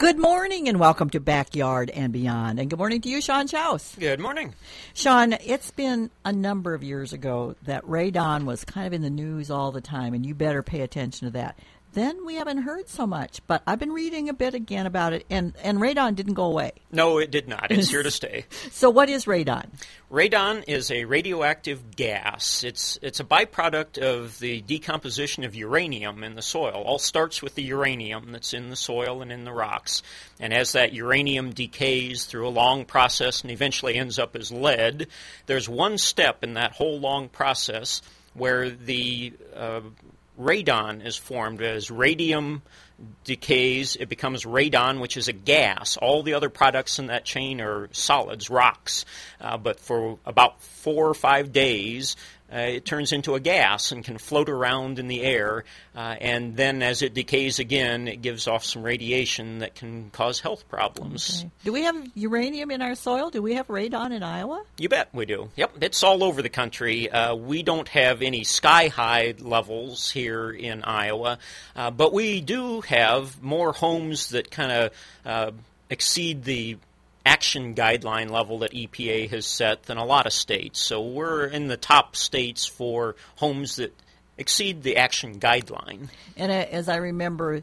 Good morning and welcome to Backyard and Beyond. And good morning to you, Sean Schaus. Good morning. Sean, it's been a number of years ago that radon was kind of in the news all the time, and you better pay attention to that. Then we haven't heard so much, but I've been reading a bit again about it, and radon didn't go away. No, it did not. It's here to stay. So what is radon? Radon is a radioactive gas. It's a byproduct of the decomposition of uranium in the soil. All starts with the uranium that's in the soil and in the rocks. And as that uranium decays through a long process and eventually ends up as lead, there's one step in that whole long process where the radon is formed. As radium decays, it becomes radon, which is a gas. All the other products in that chain are solids, rocks. But for about 4 or 5 days, it turns into a gas and can float around in the air. And then as it decays again, it gives off some radiation that can cause health problems. Okay. Do we have uranium in our soil? Do we have radon in Iowa? You bet we do. Yep, it's all over the country. We don't have any sky-high levels here in Iowa, but we do have more homes that kind of exceed the action guideline level that EPA has set than a lot of states. So we're in the top states for homes that exceed the action guideline. And as I remember,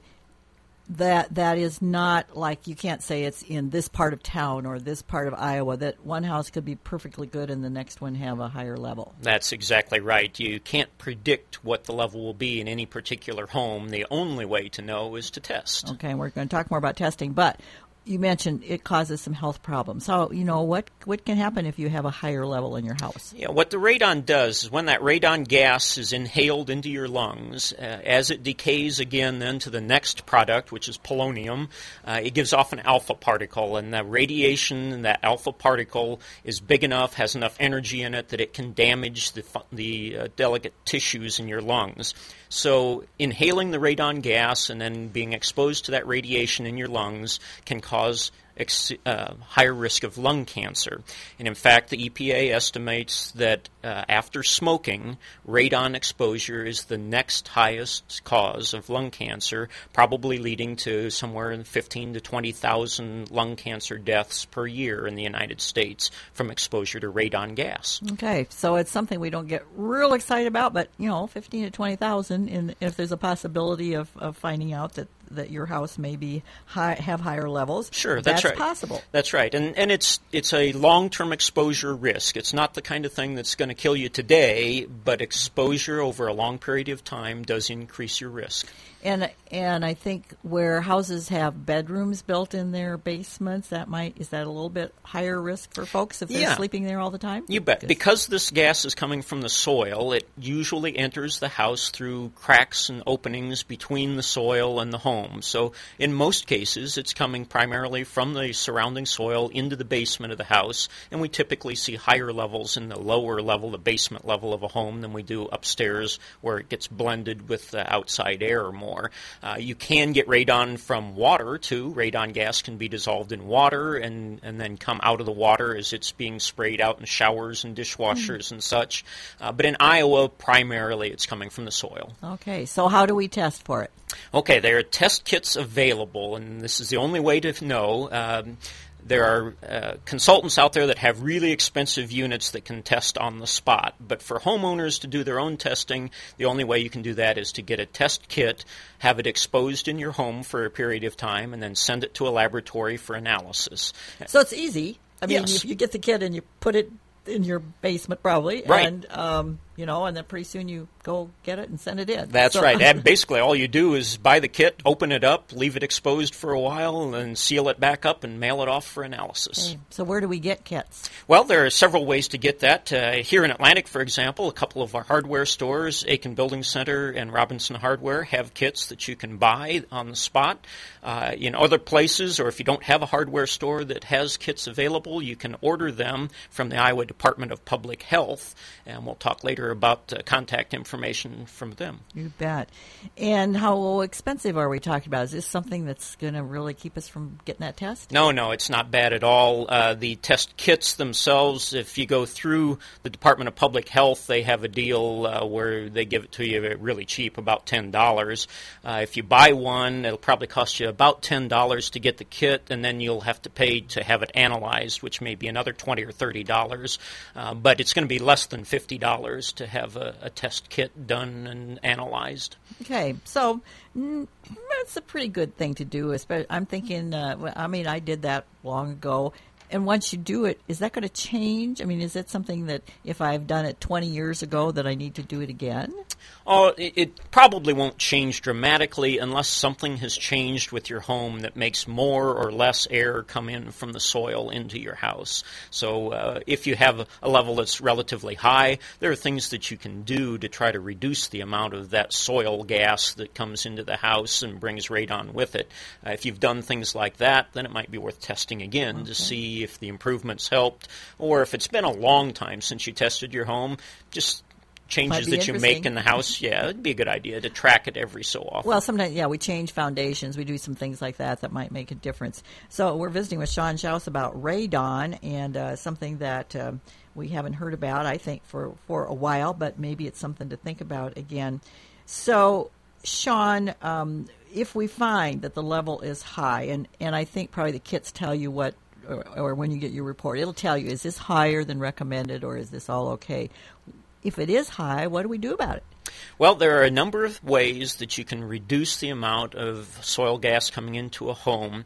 that is not like you can't say it's in this part of town or this part of Iowa, that one house could be perfectly good and the next one have a higher level. That's exactly right. You can't predict what the level will be in any particular home. The only way to know is to test. Okay, we're going to talk more about testing, but you mentioned it causes some health problems. So, what can happen if you have a higher level in your house? Yeah, what the radon does is when that radon gas is inhaled into your lungs, as it decays again then to the next product, which is polonium, it gives off an alpha particle, and the radiation in that alpha particle is big enough, has enough energy in it that it can damage the delicate tissues in your lungs. So inhaling the radon gas and then being exposed to that radiation in your lungs can cause higher risk of lung cancer. And in fact, the EPA estimates that after smoking, radon exposure is the next highest cause of lung cancer, probably leading to somewhere in 15,000 to 20,000 lung cancer deaths per year in the United States from exposure to radon gas. Okay, so it's something we don't get real excited about, but 15 to 20,000, and if there's a possibility of finding out that your house may have higher levels. Sure, that's right. Possible. That's right, and it's a long-term exposure risk. It's not the kind of thing that's going to kill you today, but exposure over a long period of time does increase your risk. And I think where houses have bedrooms built in their basements, is that a little bit higher risk for folks if they're sleeping there all the time? You bet. Because this gas is coming from the soil, it usually enters the house through cracks and openings between the soil and the home. So in most cases, it's coming primarily from the surrounding soil into the basement of the house, and we typically see higher levels in the lower level, the basement level of a home, than we do upstairs where it gets blended with the outside air more. You can get radon from water, too. Radon gas can be dissolved in water and then come out of the water as it's being sprayed out in showers and dishwashers and such. But in Iowa, primarily, it's coming from the soil. Okay, so how do we test for it? Okay, there are test kits available, and this is the only way to know. There are consultants out there that have really expensive units that can test on the spot. But for homeowners to do their own testing, the only way you can do that is to get a test kit, have it exposed in your home for a period of time, and then send it to a laboratory for analysis. So it's easy. I mean, yes. you get the kit and you put it in your basement probably. Right. And, and then pretty soon you go get it and send it in. That's right. And basically all you do is buy the kit, open it up, leave it exposed for a while, and then seal it back up and mail it off for analysis. Okay. So where do we get kits? Well, there are several ways to get that. Here in Atlantic, for example, a couple of our hardware stores, Aiken Building Center and Robinson Hardware, have kits that you can buy on the spot. In other places, or if you don't have a hardware store that has kits available, you can order them from the Iowa Department of Public Health, and we'll talk later doctor about contact information from them. You bet. And how expensive are we talking about? Is this something that's going to really keep us from getting that test? No, it's not bad at all. The test kits themselves, if you go through the Department of Public Health, they have a deal where they give it to you really cheap, about $10. If you buy one, it'll probably cost you about $10 to get the kit, and then you'll have to pay to have it analyzed, which may be another $20 or $30. But it's going to be less than $50 to have a test kit done and analyzed. Okay, so that's a pretty good thing to do. I'm thinking, I did that long ago. And once you do it, is that going to change? I mean, is it something that if I've done it 20 years ago that I need to do it again? Oh, it probably won't change dramatically unless something has changed with your home that makes more or less air come in from the soil into your house. So if you have a level that's relatively high, there are things that you can do to try to reduce the amount of that soil gas that comes into the house and brings radon with it. If you've done things like that, then it might be worth testing again to see if the improvements helped, or if it's been a long time since you tested your home, just changes that you make in the house, it'd be a good idea to track it every so often. Well, sometimes, we change foundations. We do some things like that might make a difference. So we're visiting with Sean Schaus about radon, and something that we haven't heard about, I think, for a while, but maybe it's something to think about again. So, Sean, if we find that the level is high, and I think probably the kits tell you what, or when you get your report, it'll tell you, is this higher than recommended, or is this all okay? If it is high, what do we do about it? Well, there are a number of ways that you can reduce the amount of soil gas coming into a home.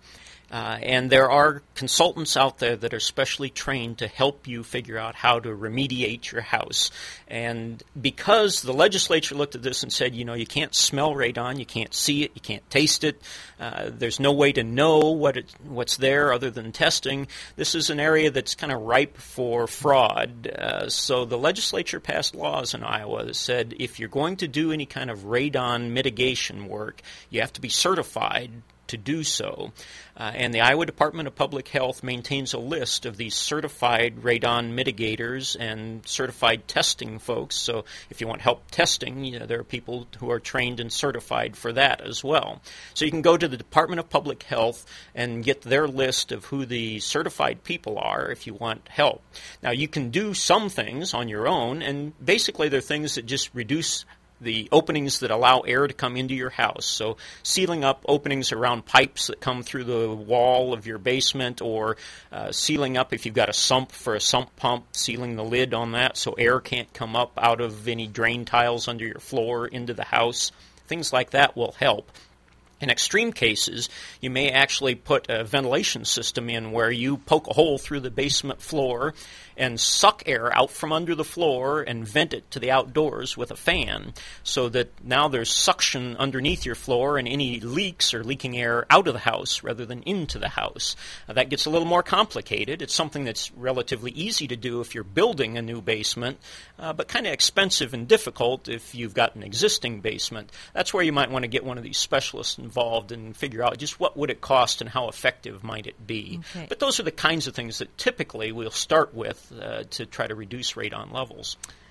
And there are consultants out there that are specially trained to help you figure out how to remediate your house. And because the legislature looked at this and said, you can't smell radon, you can't see it, you can't taste it, there's no way to know what's there other than testing, this is an area that's kind of ripe for fraud. So the legislature passed laws in Iowa that said if you're going to do any kind of radon mitigation work, you have to be certified to do so. And the Iowa Department of Public Health maintains a list of these certified radon mitigators and certified testing folks. So if you want help testing, there are people who are trained and certified for that as well. So you can go to the Department of Public Health and get their list of who the certified people are if you want help. Now, you can do some things on your own, and basically they're things that just reduce the openings that allow air to come into your house. So sealing up openings around pipes that come through the wall of your basement, or sealing up if you've got a sump for a sump pump, sealing the lid on that so air can't come up out of any drain tiles under your floor into the house. Things like that will help. In extreme cases, you may actually put a ventilation system in where you poke a hole through the basement floor and suck air out from under the floor and vent it to the outdoors with a fan, so that now there's suction underneath your floor and any leaks are leaking air out of the house rather than into the house. That gets a little more complicated. It's something that's relatively easy to do if you're building a new basement, but kind of expensive and difficult if you've got an existing basement. That's where you might want to get one of these specialists involved and figure out just what would it cost and how effective might it be. Okay. But those are the kinds of things that typically we'll start with to try to reduce radon levels.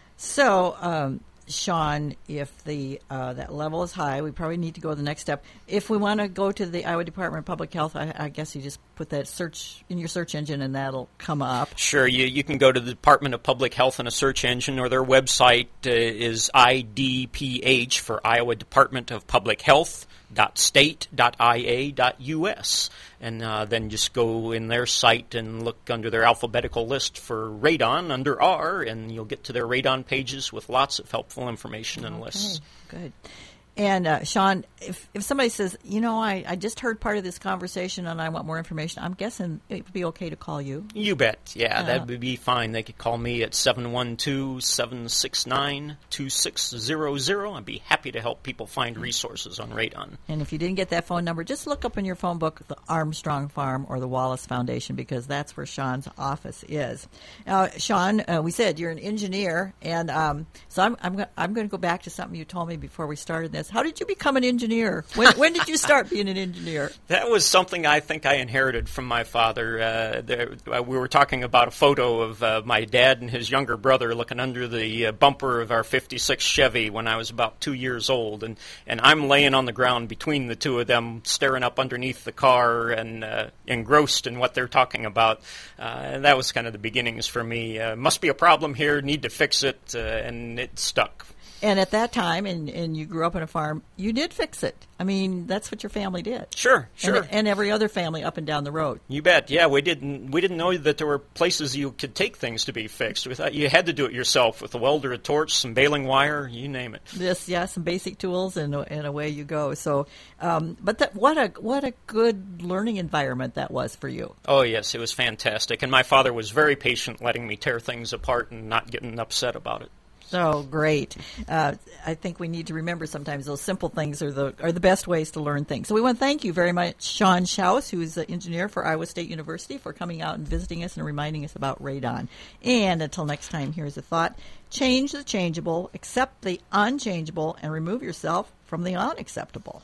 So, Sean, if the that level is high, we probably need to go to the next step. If we want to go to the Iowa Department of Public Health, I guess you just put that search in your search engine and that'll come up. Sure. You can go to the Department of Public Health in a search engine, or their website is IDPH for Iowa Department of Public Health. .state.ia.us, and then just go in their site and look under their alphabetical list for radon under R, and you'll get to their radon pages with lots of helpful information and lists. Good. And Sean, if somebody says, I just heard part of this conversation and I want more information, I'm guessing it would be okay to call you. You bet. Yeah, that would be fine. They could call me at 712-769-2600. I'd be happy to help people find resources on radon. And if you didn't get that phone number, just look up in your phone book the Armstrong Farm or the Wallace Foundation, because that's where Sean's office is. Now, Sean, we said you're an engineer, and so I'm going to go back to something you told me before we started this. this. How did you become an engineer? When did you start being an engineer? That was something I think I inherited from my father. We were talking about a photo of my dad and his younger brother looking under the bumper of our 56 Chevy when I was about 2 years old, and I'm laying on the ground between the two of them, staring up underneath the car and engrossed in what they're talking about. And that was kind of the beginnings for me. Must be a problem here, need to fix it, and it stuck. And at that time, and you grew up on a farm, you did fix it. I mean, that's what your family did. Sure. And every other family up and down the road. You bet. Yeah, we didn't know that there were places you could take things to be fixed. We thought you had to do it yourself with a welder, a torch, some baling wire, you name it. Some basic tools, and away you go. So, but what a good learning environment that was for you. Oh yes, it was fantastic, and my father was very patient, letting me tear things apart and not getting upset about it. Oh, great. I think we need to remember sometimes those simple things are the best ways to learn things. So we want to thank you very much, Sean Schaus, who is an engineer for Iowa State University, for coming out and visiting us and reminding us about radon. And until next time, here's a thought. Change the changeable, accept the unchangeable, and remove yourself from the unacceptable.